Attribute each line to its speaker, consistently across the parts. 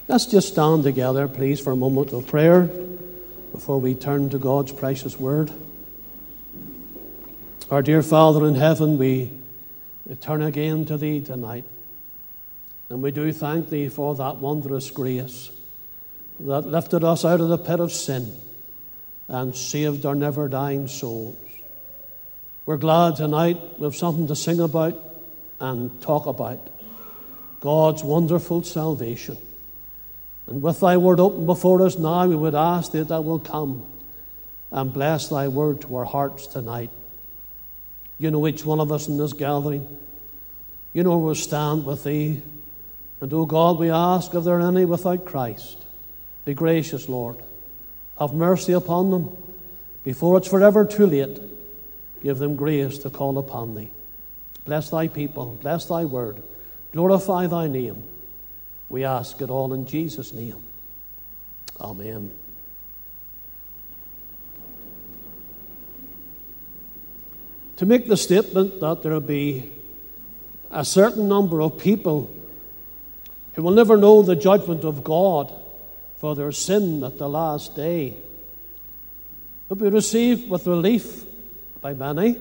Speaker 1: Let's just stand together, please, for a moment of prayer before we turn to God's precious word. Our dear Father in heaven, we turn again to Thee tonight. And we do thank Thee for that wondrous grace that lifted us out of the pit of sin and saved our never-dying souls. We're glad tonight we have something to sing about and talk about. God's wonderful salvation. And with Thy word open before us now, we would ask Thee that will come and bless Thy word to our hearts tonight. You know each one of us in this gathering. You know where we stand with Thee. And, O God, we ask if there are any without Christ. Be gracious, Lord. Have mercy upon them. Before it's forever too late, give them grace to call upon Thee. Bless Thy people. Bless Thy word. Glorify Thy name. We ask it all in Jesus' name. Amen. To make the statement that there will be a certain number of people who will never know the judgment of God for their sin at the last day, will be received with relief by many,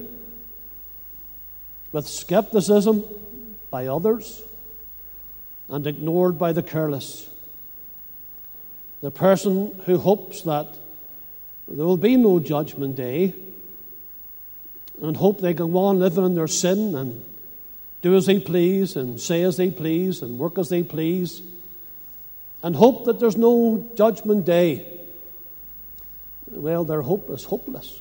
Speaker 1: with skepticism by others, and ignored by the careless. The person who hopes that there will be no judgment day and hope they can go on living in their sin and do as they please and say as they please and work as they please and hope that there's no judgment day, well, their hope is hopeless,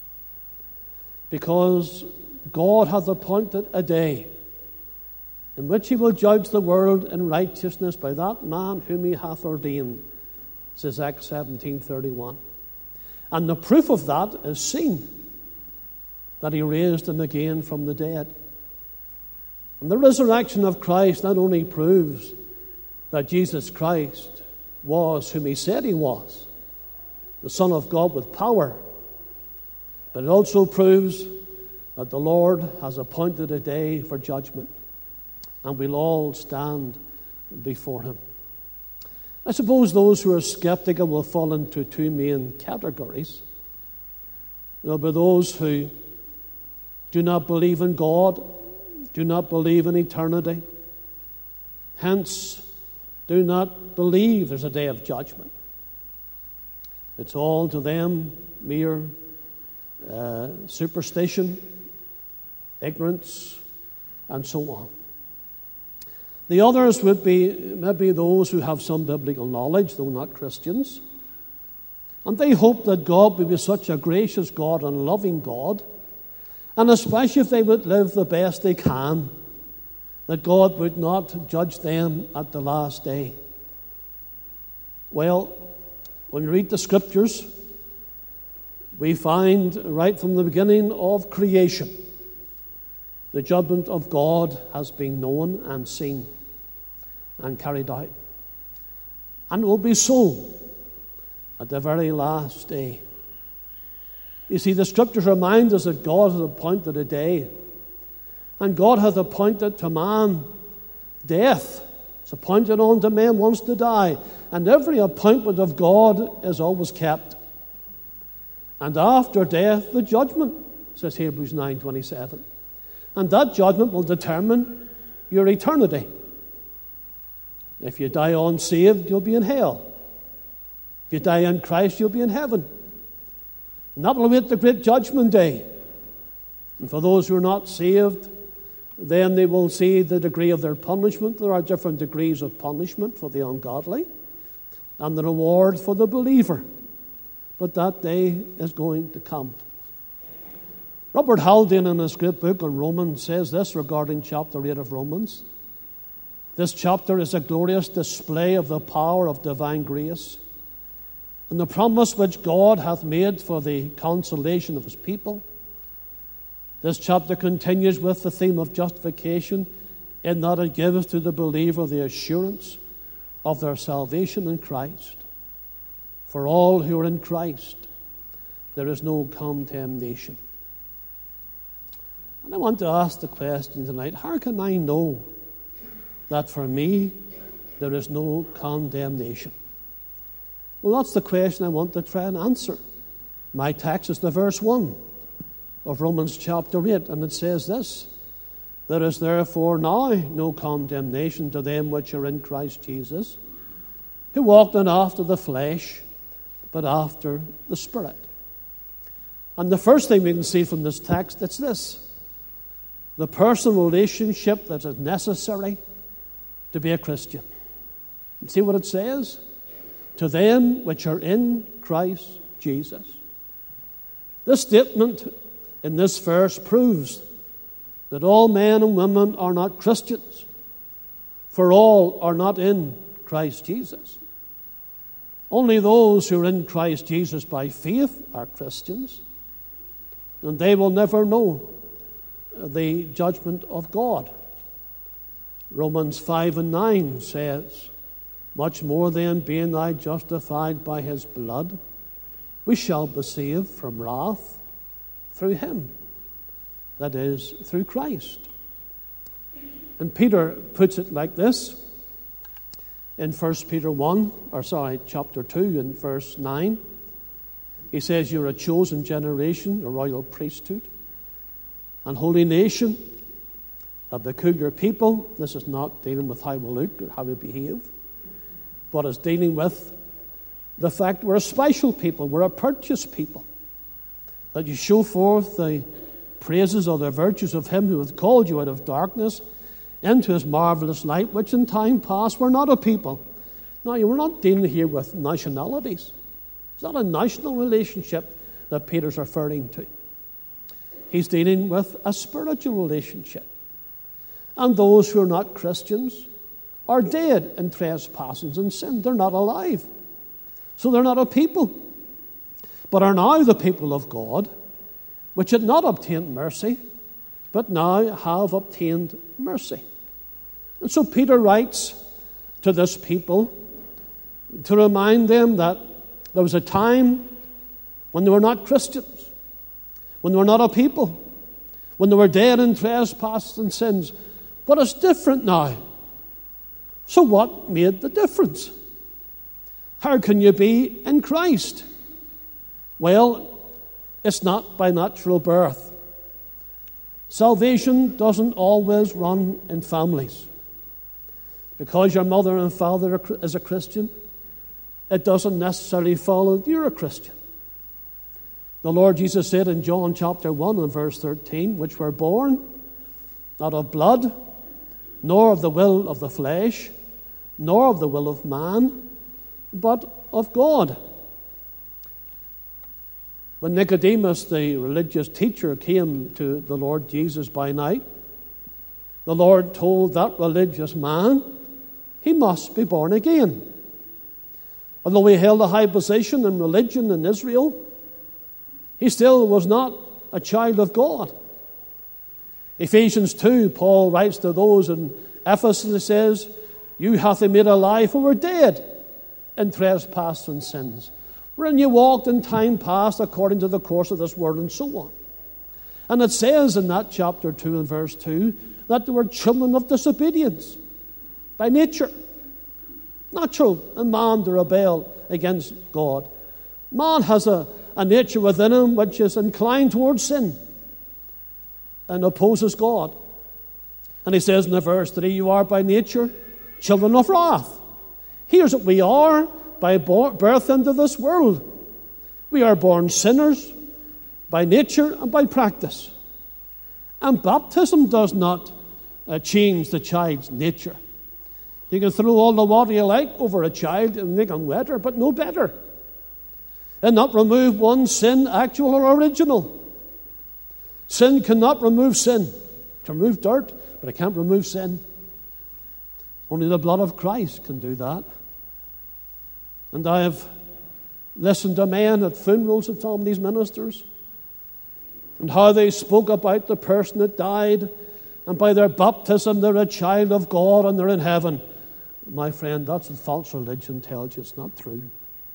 Speaker 1: because God hath appointed a day in which He will judge the world in righteousness by that man whom He hath ordained, says Acts 17:31. And the proof of that is seen, that He raised Him again from the dead. And the resurrection of Christ not only proves that Jesus Christ was whom He said He was, the Son of God with power, but it also proves that the Lord has appointed a day for judgment, and we'll all stand before Him. I suppose those who are skeptical will fall into two main categories. There'll be those who do not believe in God, do not believe in eternity, hence do not believe there's a day of judgment. It's all to them mere superstition, ignorance, and so on. The others would be maybe those who have some biblical knowledge, though not Christians. And they hope that God will be such a gracious God and loving God, and especially if they would live the best they can, that God would not judge them at the last day. Well, when we read the Scriptures, we find right from the beginning of creation, the judgment of God has been known and seen and carried out. And it will be so at the very last day. You see, the Scriptures remind us that God has appointed a day. And God hath appointed to man death. It's appointed unto man once to die. And every appointment of God is always kept. And after death, the judgment, says Hebrews 9:27. And that judgment will determine your eternity. If you die unsaved, you'll be in hell. If you die in Christ, you'll be in heaven. And that will await the great judgment day. And for those who are not saved, then they will see the degree of their punishment. There are different degrees of punishment for the ungodly and the reward for the believer. But that day is going to come. Robert Haldane, in his great book on Romans, says this regarding chapter 8 of Romans. This chapter is a glorious display of the power of divine grace and the promise which God hath made for the consolation of His people. This chapter continues with the theme of justification, in that it gives to the believer the assurance of their salvation in Christ. For all who are in Christ, there is no condemnation. And I want to ask the question tonight, how can I know that for me there is no condemnation. Well, that's the question I want to try and answer. My text is the verse 1 of Romans chapter 8, and it says this: there is therefore now no condemnation to them which are in Christ Jesus, who walk not after the flesh, but after the Spirit. And the first thing we can see from this text, it's this: the personal relationship that is necessary to be a Christian. And see what it says? To them which are in Christ Jesus. This statement in this verse proves that all men and women are not Christians, for all are not in Christ Jesus. Only those who are in Christ Jesus by faith are Christians, and they will never know the judgment of God. Romans 5:9 says, much more then, being thou justified by his blood, we shall be saved from wrath through him, that is, through Christ. And Peter puts it like this in chapter 2 and verse 9. He says, you're a chosen generation, a royal priesthood, and holy nation, a peculiar people. This is not dealing with how we look or how we behave, but is dealing with the fact we're a special people, we're a purchased people, that you show forth the praises or the virtues of him who hath called you out of darkness into his marvelous light, which in time past were not a people. Now, we're not dealing here with nationalities. It's not a national relationship that Peter's referring to. He's dealing with a spiritual relationship. And those who are not Christians are dead in trespasses and sin. They're not alive. So they're not a people, but are now the people of God, which had not obtained mercy, but now have obtained mercy. And so Peter writes to this people to remind them that there was a time when they were not Christians, when they were not a people, when they were dead in trespasses and sins. But it's different now. So what made the difference? How can you be in Christ? Well, it's not by natural birth. Salvation doesn't always run in families. Because your mother and father is a Christian, it doesn't necessarily follow that you're a Christian. The Lord Jesus said in John chapter 1 and verse 13, which were born not of blood, nor of the will of the flesh, nor of the will of man, but of God. When Nicodemus, the religious teacher, came to the Lord Jesus by night, the Lord told that religious man he must be born again. Although he held a high position in religion in Israel, he still was not a child of God. Ephesians 2, Paul writes to those in Ephesus, and says, you hath he made alive who were dead in trespasses and sins, wherein you walked in time past according to the course of this world, and so on. And it says in that chapter 2 and verse 2 that they were children of disobedience by nature. Natural in man to rebel against God. Man has a nature within him which is inclined towards sin and opposes God. And he says in the verse 3, you are by nature children of wrath. Here's what we are by birth into this world. We are born sinners by nature and by practice. And baptism does not change the child's nature. You can throw all the water you like over a child and make him wetter, but no better. And not remove one sin, actual or original. Sin cannot remove sin. It can remove dirt, but it can't remove sin. Only the blood of Christ can do that. And I have listened to men at funerals of some of these ministers and how they spoke about the person that died, and by their baptism they're a child of God and they're in heaven. My friend, that's what false religion tells you. It's not true.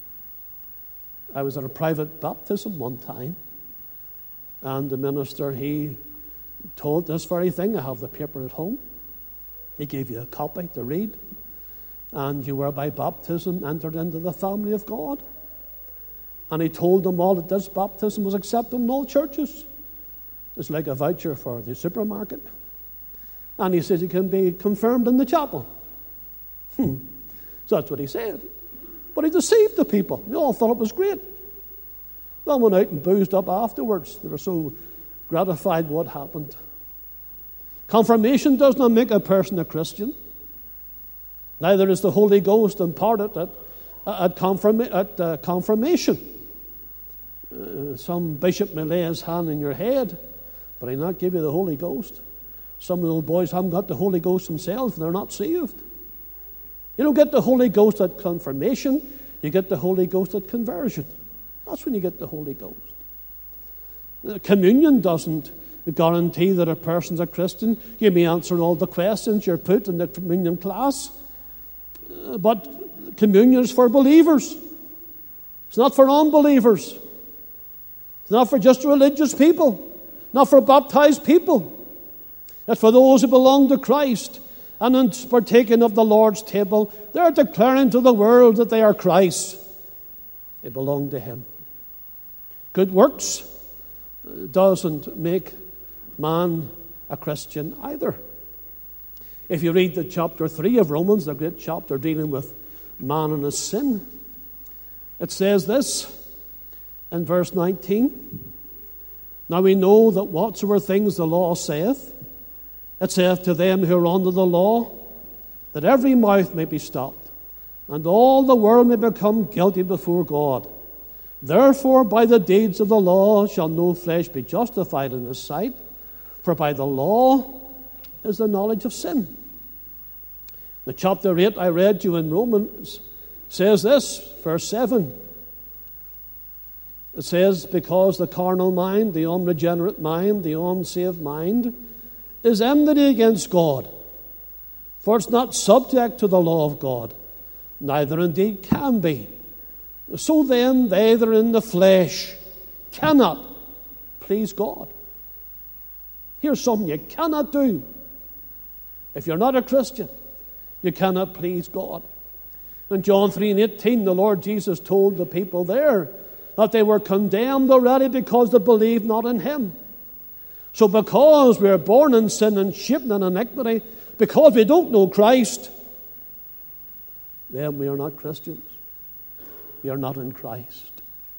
Speaker 1: I was at a private baptism one time, and the minister, he told this very thing. I have the paper at home. He gave you a copy to read. and you were by baptism entered into the family of God. And he told them all that this baptism was accepted in all churches. It's like a voucher for the supermarket. And he says it can be confirmed in the chapel. So that's what he said. But he deceived the people. They all thought it was great. They went out and boozed up afterwards. They were so gratified what happened. Confirmation does not make a person a Christian. Neither is the Holy Ghost imparted at confirmation. Some bishop may lay his hand in your head, but he'll not give you the Holy Ghost. Some of the old boys haven't got the Holy Ghost themselves, and they're not saved. You don't get the Holy Ghost at confirmation, you get the Holy Ghost at conversion. That's when you get the Holy Ghost. Communion doesn't guarantee that a person's a Christian. You may answer all the questions you're put in the communion class, but communion is for believers. It's not for unbelievers. It's not for just religious people, not for baptized people. It's for those who belong to Christ. And in partaking of the Lord's table, they're declaring to the world that they are Christ. They belong to Him. Good works doesn't make man a Christian either. If you read the chapter 3 of Romans, the great chapter dealing with man and his sin, it says this in verse 19. Now we know that whatsoever things the law saith, it saith to them who are under the law, that every mouth may be stopped, and all the world may become guilty before God. Therefore, by the deeds of the law shall no flesh be justified in His sight, for by the law is the knowledge of sin. The chapter 8 I read you in Romans says this, verse 7. It says, because the carnal mind, the unregenerate mind, the unsaved mind, is enmity against God. For it's not subject to the law of God, neither indeed can be. So then they that are in the flesh cannot please God. Here's something you cannot do. If you're not a Christian, you cannot please God. In John 3:18, the Lord Jesus told the people there that they were condemned already because they believed not in Him. So because we are born in sin and shaped in iniquity, because we don't know Christ, then we are not Christians. We are not in Christ.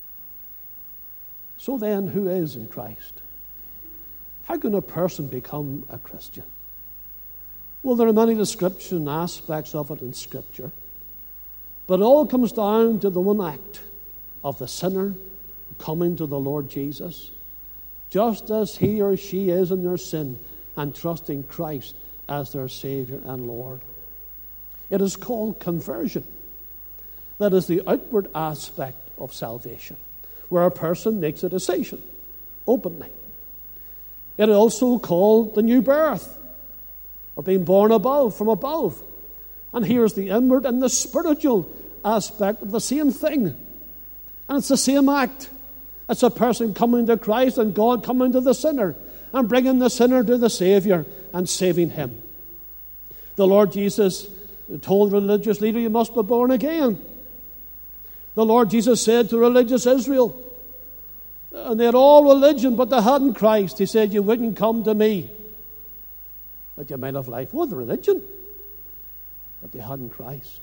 Speaker 1: So then, who is in Christ? How can a person become a Christian? Well, there are many description aspects of it in Scripture, but it all comes down to the one act of the sinner coming to the Lord Jesus, just as he or she is in their sin and trusting Christ as their Savior and Lord. It is called conversion. That is the outward aspect of salvation, where a person makes a decision openly. It is also called the new birth, or being born above, from above. And here's the inward and the spiritual aspect of the same thing. And it's the same act. It's a person coming to Christ and God coming to the sinner and bringing the sinner to the Savior and saving him. The Lord Jesus told the religious leader, you must be born again. The Lord Jesus said to religious Israel, and they had all religion, but they hadn't Christ. He said, you wouldn't come to me that you might have life. With religion, but they hadn't Christ.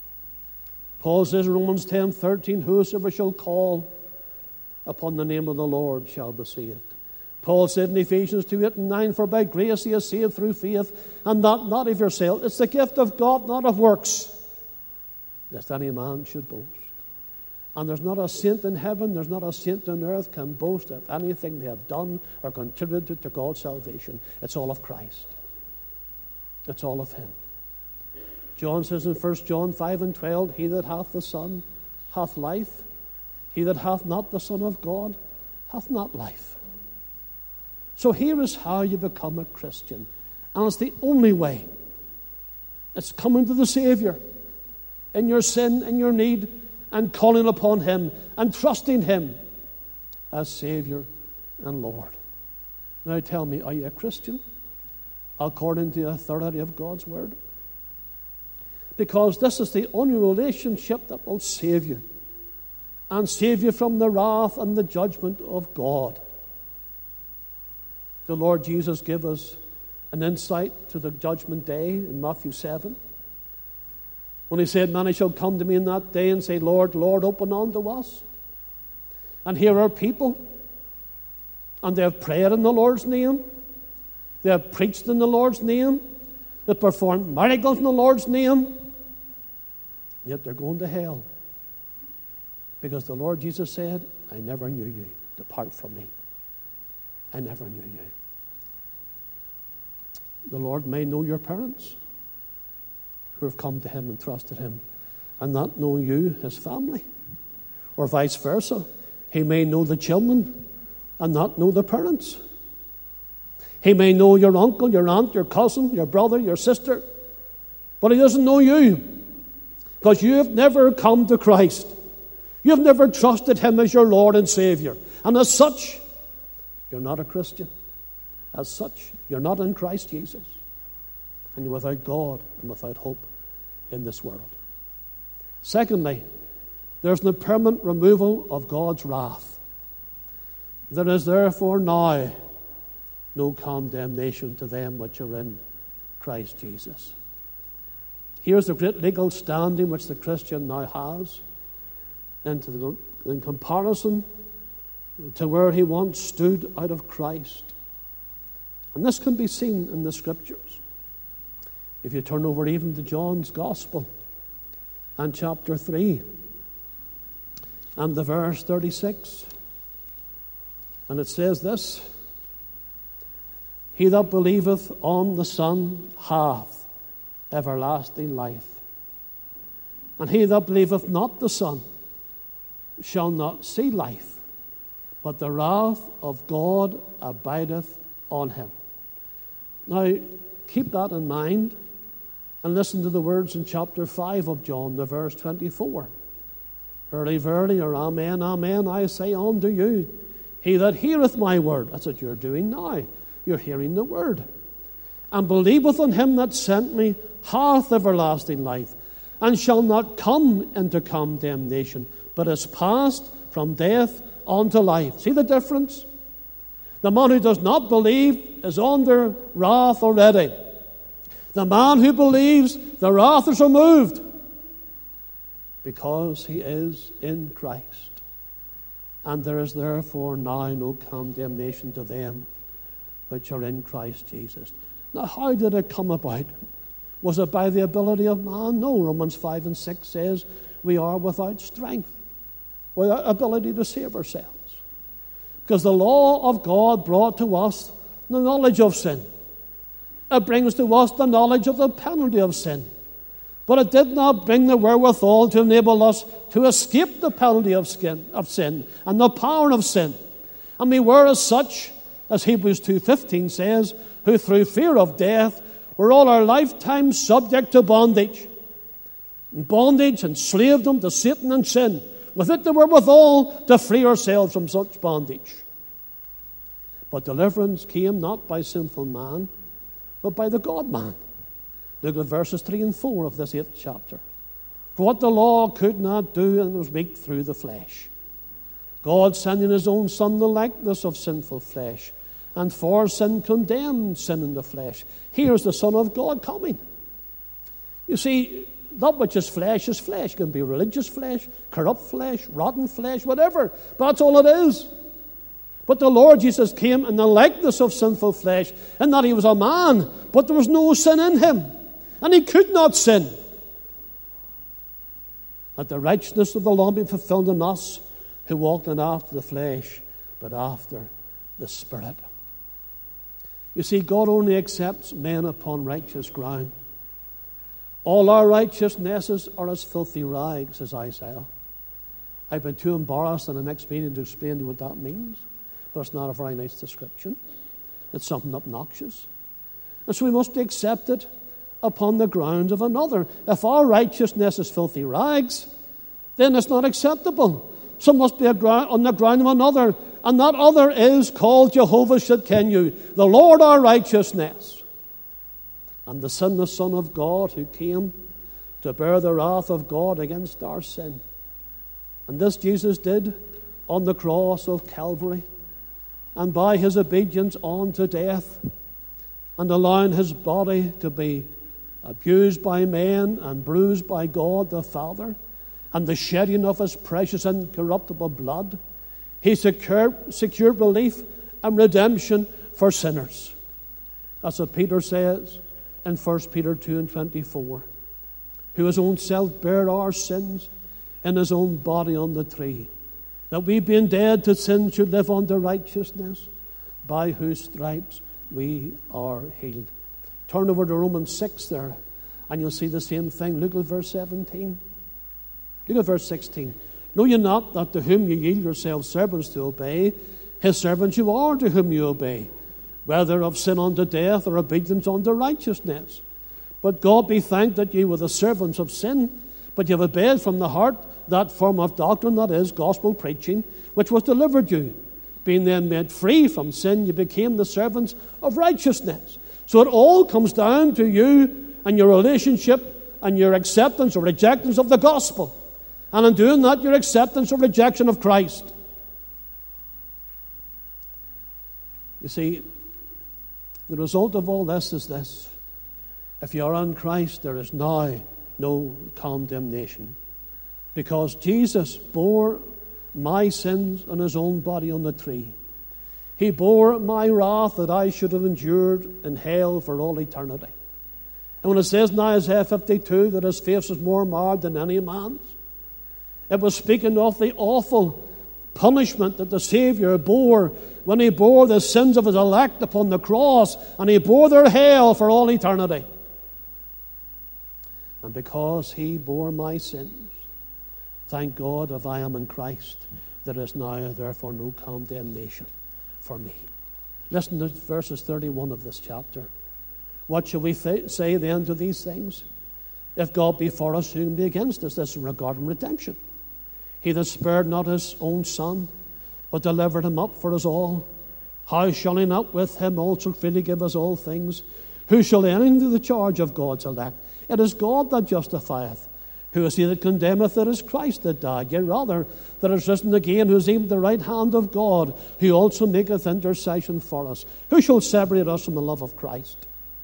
Speaker 1: Paul says in Romans 10:13, whosoever shall call upon the name of the Lord shall be saved. Paul said in Ephesians 2:8-9, for by grace ye are saved through faith, and that not of yourself. It's the gift of God, not of works, lest any man should boast. And there's not a saint in heaven, there's not a saint on earth can boast of anything they have done or contributed to God's salvation. It's all of Christ. It's all of Him. John says in 1 John 5:12, he that hath the Son hath life. He that hath not the Son of God hath not life. So here is how you become a Christian. And it's the only way. It's coming to the Savior in your sin, in your need, and calling upon Him and trusting Him as Savior and Lord. Now tell me, are you a Christian according to the authority of God's Word? Because this is the only relationship that will save you, and save you from the wrath and the judgment of God. The Lord Jesus gave us an insight to the judgment day in Matthew 7. When he said, many shall come to me in that day and say, Lord, Lord, open unto us. And here are people, and they have prayed in the Lord's name. They have preached in the Lord's name. They performed miracles in the Lord's name. Yet they're going to hell. Because the Lord Jesus said, I never knew you. Depart from me. I never knew you. The Lord may know your parents who have come to him and trusted him, and not know you, his family. Or vice versa. He may know the children and not know the parents. He may know your uncle, your aunt, your cousin, your brother, your sister, but he doesn't know you, because you have never come to Christ. You have never trusted him as your Lord and Savior. And as such, you're not a Christian. As such, you're not in Christ Jesus. And you're without God and without hope in this world. Secondly, there's the permanent removal of God's wrath. There is therefore now no condemnation to them which are in Christ Jesus. Here's the great legal standing which the Christian now has in comparison to where he once stood out of Christ. And this can be seen in the Scriptures. If you turn over even to John's Gospel and chapter 3 and the verse 36, and it says this, he that believeth on the Son hath everlasting life, and he that believeth not the Son shall not see life, but the wrath of God abideth on him. Now, keep that in mind and listen to the words in chapter 5 of John, the verse 24. Verily, verily, or amen, amen, I say unto you, he that heareth my word, that's what you're doing now, you're hearing the word, and believeth on him that sent me, hath everlasting life, and shall not come into condemnation, but is passed from death unto life. See the difference? The man who does not believe is under wrath already. The man who believes, the wrath is removed because he is in Christ. And there is therefore now no condemnation to them which are in Christ Jesus. Now, how did it come about? Was it by the ability of man? No. Romans 5 and 6 says we are without strength, without ability to save ourselves. Because the law of God brought to us the knowledge of sin. It brings to us the knowledge of the penalty of sin. But it did not bring the wherewithal to enable us to escape the penalty of sin and the power of sin. And we were as such, as Hebrews 2:15 says, who through fear of death were all our lifetime subject to bondage. And bondage enslaved them to Satan and sin. With it the wherewithal to free ourselves from such bondage. But deliverance came not by sinful man, but by the God-man. Look at verses 3 and 4 of this 8th chapter. For what the law could not do, and was weak through the flesh, God sending his own Son, the likeness of sinful flesh, and for sin condemned sin in the flesh. Here's the Son of God coming. You see, that which is flesh is flesh. It can be religious flesh, corrupt flesh, rotten flesh, whatever. But that's all it is. But the Lord Jesus came in the likeness of sinful flesh, in that he was a man, but there was no sin in him. And he could not sin. That the righteousness of the law be fulfilled in us, who walked not after the flesh, but after the Spirit. You see, God only accepts men upon righteous ground. All our righteousnesses are as filthy rags, says Isaiah. I've been too embarrassed in the next meeting to explain to you what that means. But it's not a very nice description. It's something obnoxious. And so we must be accepted upon the ground of another. If our righteousness is filthy rags, then it's not acceptable. So it must be on the ground of another. And that other is called Jehovah Shidkenu, the Lord our righteousness. And the sinless Son of God who came to bear the wrath of God against our sin. And this Jesus did on the cross of Calvary, and by his obedience unto death, and allowing his body to be abused by men and bruised by God the Father, and the shedding of his precious incorruptible blood, he secured relief and redemption for sinners. That's what Peter says in 1 Peter 2:24. Who his own self bare our sins in his own body on the tree, that we being dead to sin should live unto righteousness, by whose stripes we are healed. Turn over to Romans 6 there, and you'll see the same thing. Look at verse 17. Look at verse 16. Know ye not that to whom ye yield yourselves servants to obey, his servants you are to whom you obey, whether of sin unto death or obedience unto righteousness? But God be thanked that ye were the servants of sin, but ye have obeyed from the heart that form of doctrine, that is, gospel preaching, which was delivered you. Being then made free from sin, you became the servants of righteousness. So it all comes down to you and your relationship and your acceptance or rejection of the gospel. And in doing that, your acceptance or rejection of Christ. You see, the result of all this is this. If you are in Christ, there is now no condemnation, because Jesus bore my sins in his own body on the tree. He bore my wrath that I should have endured in hell for all eternity. And when it says in Isaiah 52 that his face was more marred than any man's, it was speaking of the awful punishment that the Savior bore when he bore the sins of his elect upon the cross, and he bore their hell for all eternity. And because he bore my sins, thank God, if I am in Christ, there is now therefore no condemnation for me. Listen to verses 31 of this chapter. What shall we say then to these things? If God be for us, who can be against us? This is regarding redemption. He that spared not his own Son, but delivered him up for us all, how shall he not with him also freely give us all things? Who shall enter into the charge of God's elect? It is God that justifieth. Who is he that condemneth? It is Christ that died, yea rather, that is risen again, who is even the right hand of God, who also maketh intercession for us. Who shall separate us from the love of Christ?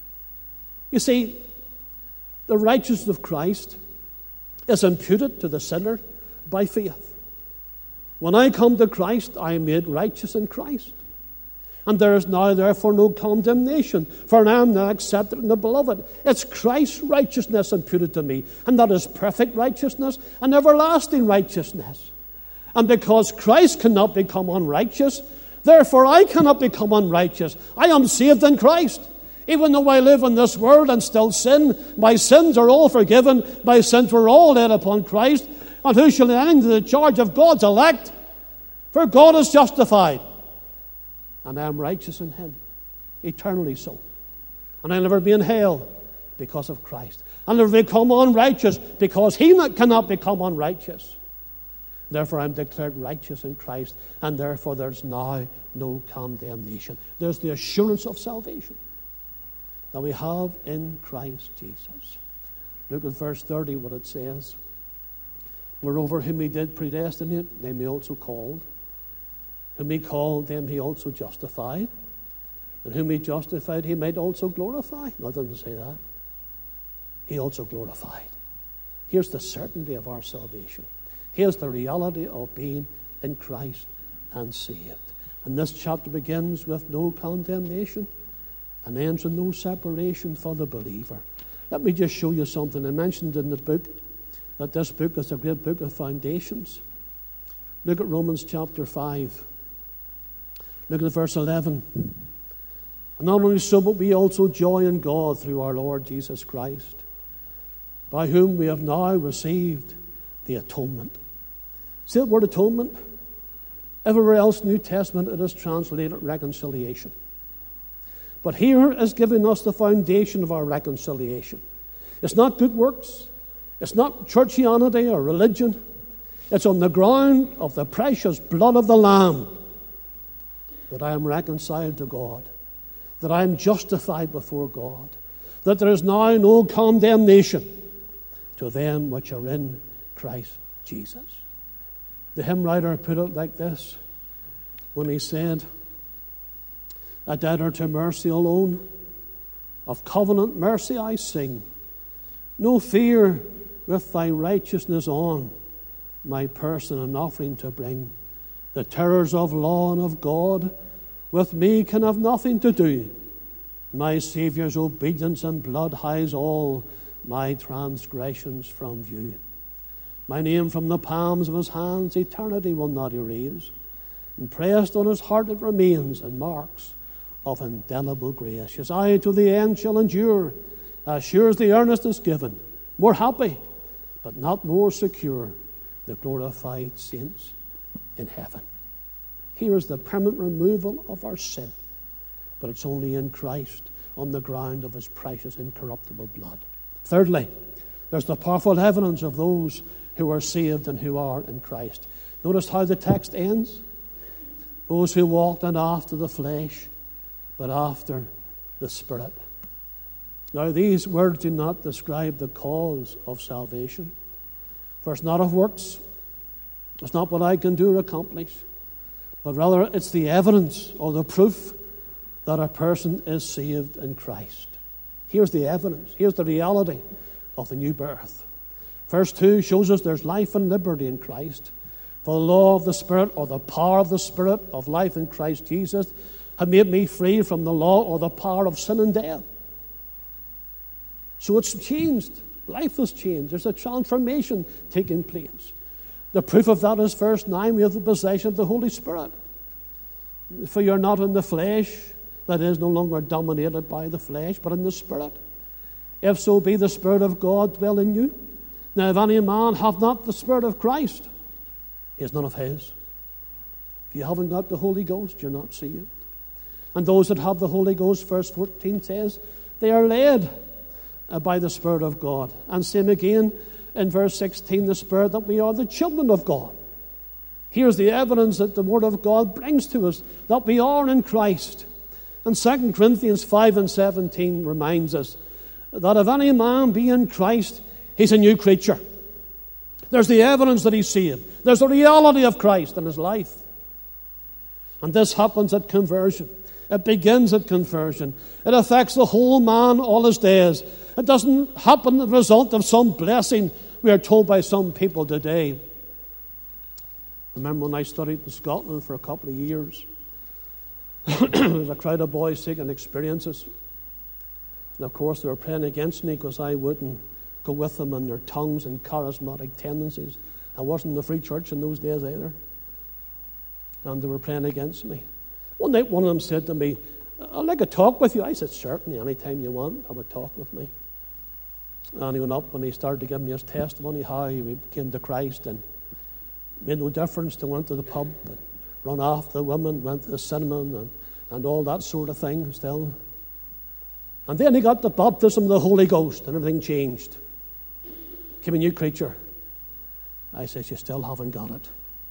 Speaker 1: You see, the righteousness of Christ is imputed to the sinner by faith. When I come to Christ, I am made righteous in Christ. And there is now therefore no condemnation, for I am now accepted in the beloved. It's Christ's righteousness imputed to me, and that is perfect righteousness and everlasting righteousness. And because Christ cannot become unrighteous, therefore I cannot become unrighteous. I am saved in Christ. Even though I live in this world and still sin, my sins are all forgiven, my sins were all laid upon Christ. And who shall enter into the charge of God's elect? For God is justified, and I am righteous in him, eternally so. And I'll never be in hell because of Christ. I'll never become unrighteous because he cannot become unrighteous. Therefore I'm declared righteous in Christ, and therefore there's now no condemnation. There's the assurance of salvation that we have in Christ Jesus. Look at verse 30, what it says. Moreover, whom he did predestinate, them he also called. Whom he called, them he also justified. And whom he justified, he might also glorify. No, it doesn't say that. He also glorified. Here's the certainty of our salvation. Here's the reality of being in Christ and saved. And this chapter begins with no condemnation and ends with no separation for the believer. Let me just show you something. I mentioned in the book that this book is a great book of foundations. Look at Romans chapter 5. Look at verse 11. And not only so, but we also joy in God through our Lord Jesus Christ, by whom we have now received the atonement. See that word atonement? Everywhere else in the New Testament it is translated reconciliation. But here is giving us the foundation of our reconciliation. It's not good works. It's not churchianity or religion. It's on the ground of the precious blood of the Lamb that I am reconciled to God, that I am justified before God, that there is now no condemnation to them which are in Christ Jesus. The hymn writer put it like this when he said, a debtor to mercy alone, of covenant mercy I sing. No fear with thy righteousness on, my person an offering to bring. The terrors of law and of God with me can have nothing to do. My Saviour's obedience and blood hides all my transgressions from view. My name from the palms of his hands eternity will not erase. Impressed on his heart it remains in marks of indelible grace. His eye to the end shall endure, as sure as the earnest is given. More happy, but not more secure, the glorified saints in heaven. Here is the permanent removal of our sin, but it's only in Christ on the ground of his precious incorruptible blood. Thirdly, there's the powerful evidence of those who are saved and who are in Christ. Notice how the text ends. Those who walked not after the flesh, but after the Spirit. Now, these words do not describe the cause of salvation. For it's not of works. It's not what I can do or accomplish. But rather, it's the evidence or the proof that a person is saved in Christ. Here's the evidence. Here's the reality of the new birth. Verse 2 shows us there's life and liberty in Christ. For the law of the Spirit, or the power of the Spirit of life in Christ Jesus, had made me free from the law or the power of sin and death. So it's changed. Life has changed. There's a transformation taking place. The proof of that is verse 9. We have the possession of the Holy Spirit. For you're not in the flesh, that is, no longer dominated by the flesh, but in the Spirit. If so be the Spirit of God dwell in you. Now if any man have not the Spirit of Christ, he is none of his. If you haven't got the Holy Ghost, you're not saved. And those that have the Holy Ghost, verse 14 says, they are led by the Spirit of God. And same again in verse 16, the Spirit that we are the children of God. Here's the evidence that the Word of God brings to us, that we are in Christ. And 2 Corinthians 5 and 17 reminds us that if any man be in Christ, he's a new creature. There's the evidence that he's saved. There's the reality of Christ in his life. And this happens at conversion. It begins at conversion. It affects the whole man all his days. It doesn't happen as a result of some blessing, we are told by some people today. I remember when I studied in Scotland for a couple of years. There was a crowd of boys seeking experiences. And of course they were praying against me because I wouldn't go with them in their tongues and charismatic tendencies. I wasn't in the free church in those days either. And they were praying against me. One night one of them said to me, I'd like to talk with you. I said, certainly, anytime you want, I would talk with me. And he went up and he started to give me his testimony, how he came to Christ and made no difference to went to the pub and run after the women, went to the cinema and all that sort of thing still. And then he got the baptism of the Holy Ghost and everything changed. Became a new creature. I said, you still haven't got it.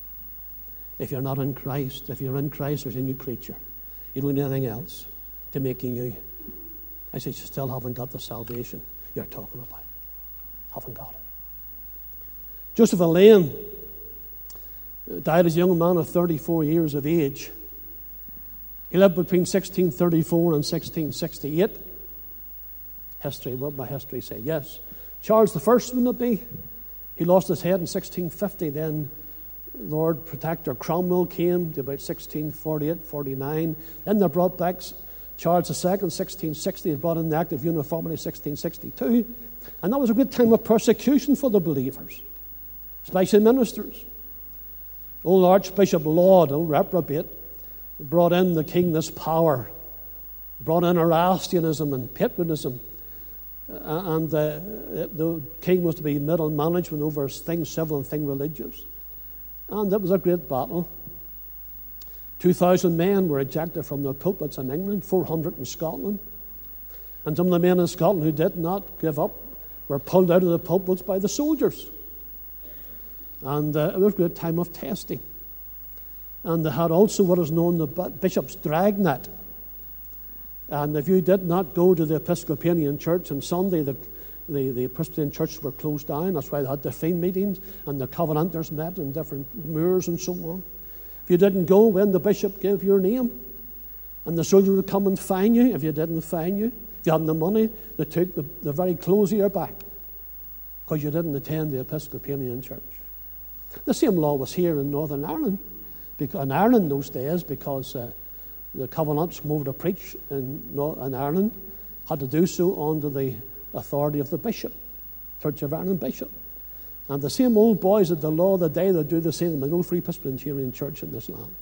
Speaker 1: If you're not in Christ, if you're in Christ, there's a new creature. You don't need anything else to make you new. I said, you still haven't got the salvation you're talking about. Haven't got it. Joseph Allain died as a young man of 34 years of age. He lived between 1634 and 1668. History, what my history say? Yes. Charles I, wouldn't it be? He lost his head in 1650. Then Lord Protector Cromwell came to about 1648, 49. Then they brought back Charles II, 1660. They brought in the Act of Uniformity, 1662. And that was a great time of persecution for the believers, especially ministers. Old Archbishop Laud, old reprobate, brought in the king this power, brought in Erastianism and patriotism. And the king was to be middle management over things civil and things religious. And it was a great battle. 2,000 men were ejected from their pulpits in England, 400 in Scotland. And some of the men in Scotland who did not give up were pulled out of the pulpits by the soldiers. And it was a great time of testing. And they had also what is known the bishop's dragnet. And if you did not go to the Episcopalian church on Sunday, the Presbyterian churches were closed down. That's why they had the field meetings, and the Covenanters met in different moors and so on. If you didn't go when the bishop gave your name, and the soldier would come and fine you if you didn't fine you. If you hadn't the money, they took the very clothes of your back because you didn't attend the Episcopalian church. The same law was here in Northern Ireland, in Ireland those days, because the Covenanters come over to preach in Ireland, had to do so under the authority of the bishop, Church of Ireland bishop. And the same old boys at the law of the day that do the same. There's no Free Presbyterian church in this land.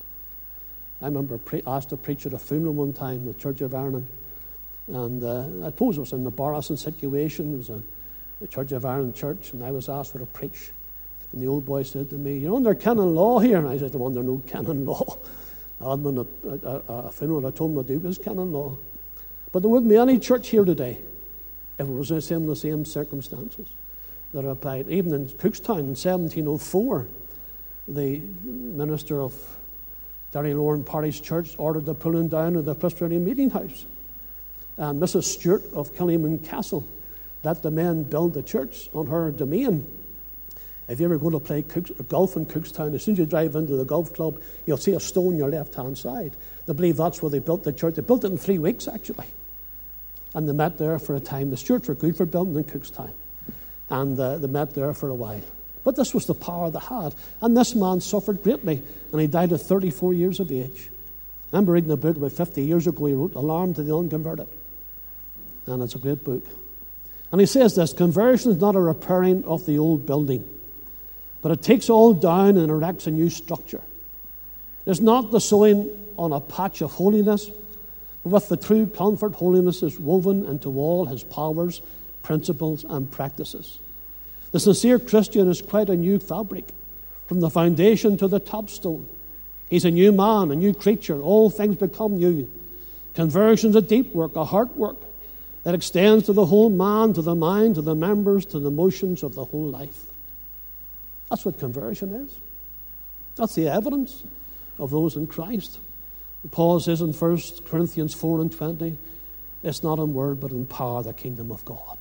Speaker 1: I remember asked to preach at a funeral one time, the Church of Ireland, and I suppose it was an embarrassing situation. It was a Church of Ireland church, and I was asked for to preach. And the old boy said to me, "You're under canon law here." And I said, "I'm under no canon law." I had been a funeral, I told him to do was canon law. But there wouldn't be any church here today if it was the same circumstances that are applied. Even in Cookstown in 1704, the minister of Derry Lorne Parish Church ordered the pulling down of the Presbyterian meeting house. And Mrs. Stewart of Killyman Castle let the men build the church on her domain. If you ever go to play golf in Cookstown, as soon as you drive into the golf club, you'll see a stone on your left-hand side. They believe that's where they built the church. They built it in 3 weeks, actually. And they met there for a time. The Stewarts were good for building in Cookstown. And they met there for a while. But this was the power they had. And this man suffered greatly, and he died at 34 years of age. I remember reading a book about 50 years ago he wrote, Alarm to the Unconverted. And it's a great book. And he says this: conversion is not a repairing of the old building, but it takes all down and erects a new structure. It's not the sewing on a patch of holiness, but with the true comfort, holiness is woven into all his powers, principles, and practices. The sincere Christian is quite a new fabric, from the foundation to the top stone. He's a new man, a new creature. All things become new. Conversion is a deep work, a heart work that extends to the whole man, to the mind, to the members, to the motions of the whole life. That's what conversion is. That's the evidence of those in Christ. Paul says in 1 Corinthians 4:20, it's not in word but in power, the kingdom of God.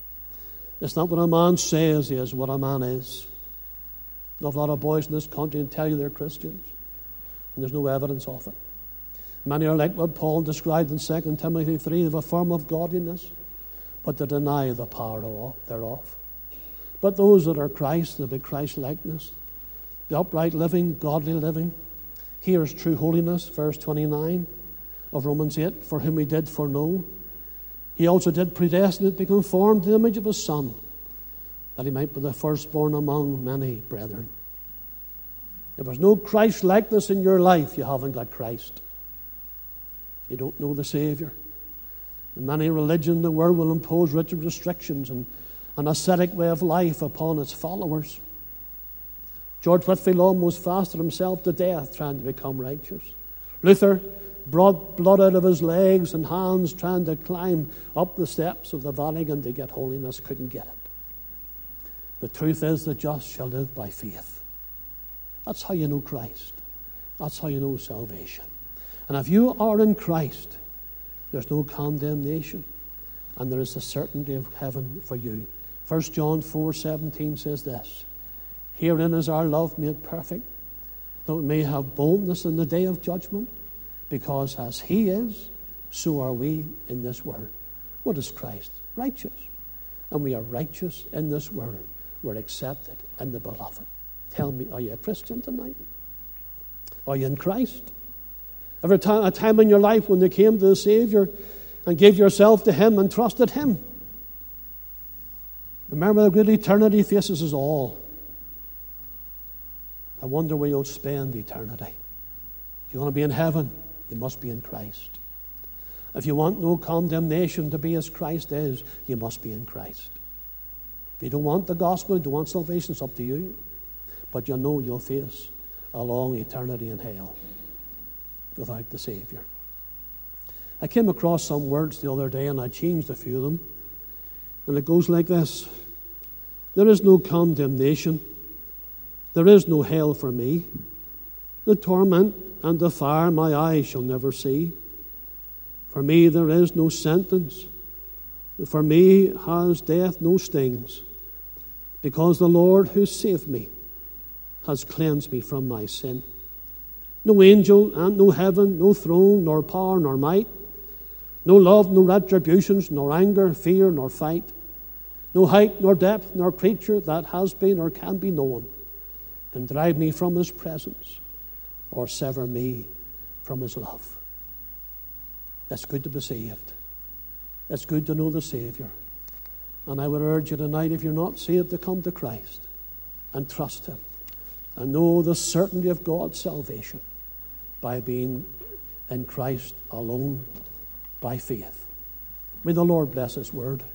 Speaker 1: It's not what a man says he is, what a man is. There's a lot of boys in this country and tell you they're Christians, and there's no evidence of it. Many are like what Paul described in 2 Timothy 3, they have a form of godliness, but they deny the power thereof. But those that are Christ, they'll be Christ-likeness, the upright living, godly living. Here is true holiness, verse 29 of Romans 8, for whom he did foreknow, he also did predestinate to be conformed to the image of his Son, that he might be the firstborn among many brethren. If there's no Christ-likeness in your life, you haven't got Christ. You don't know the Savior. In many religions, the world will impose rigid restrictions and an ascetic way of life upon its followers. George Whitefield almost fasted himself to death trying to become righteous. Luther brought blood out of his legs and hands trying to climb up the steps of the Vatican to get holiness, couldn't get it. The truth is, the just shall live by faith. That's how you know Christ. That's how you know salvation. And if you are in Christ, there's no condemnation, and there is the certainty of heaven for you. 1 John 4:17 says this: herein is our love made perfect, that we may have boldness in the day of judgment, because as he is, so are we in this world. What is Christ? Righteous. And we are righteous in this world. We're accepted in the beloved. Tell me, are you a Christian tonight? Are you in Christ? Ever a time in your life when you came to the Savior and gave yourself to him and trusted him? Remember, the great eternity faces us all. I wonder where you'll spend eternity. If you want to be in heaven, you must be in Christ. If you want no condemnation to be as Christ is, you must be in Christ. If you don't want the gospel, don't want salvation, it's up to you. But you know you'll face a long eternity in hell without the Savior. I came across some words the other day and I changed a few of them. And it goes like this: there is no condemnation. There is no hell for me. The torment and the fire my eyes shall never see. For me there is no sentence. For me has death no stings, because the Lord who saved me has cleansed me from my sin. No angel and no heaven, no throne, nor power, nor might, no love, no retributions, nor anger, fear, nor fight, no height, nor depth, nor creature that has been or can be known, can drive me from his presence or sever me from his love. It's good to be saved. It's good to know the Savior. And I would urge you tonight, if you're not saved, to come to Christ and trust him and know the certainty of God's salvation by being in Christ alone by faith. May the Lord bless his word.